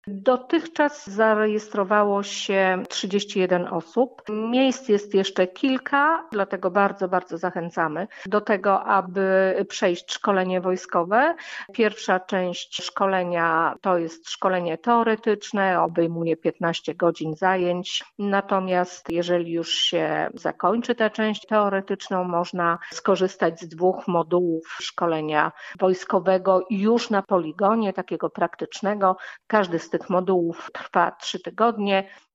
Dotychczas zarejestrowało się 31 osób. Miejsc jest jeszcze kilka, dlatego bardzo, bardzo zachęcamy do tego, aby przejść szkolenie wojskowe. Pierwsza część szkolenia to jest szkolenie teoretyczne, obejmuje 15 godzin zajęć. Natomiast jeżeli już się zakończy tę część teoretyczną, można skorzystać z 2 modułów szkolenia wojskowego już na poligonie, takiego praktycznego. Każdy z tych modułów trwa 3 tygodnie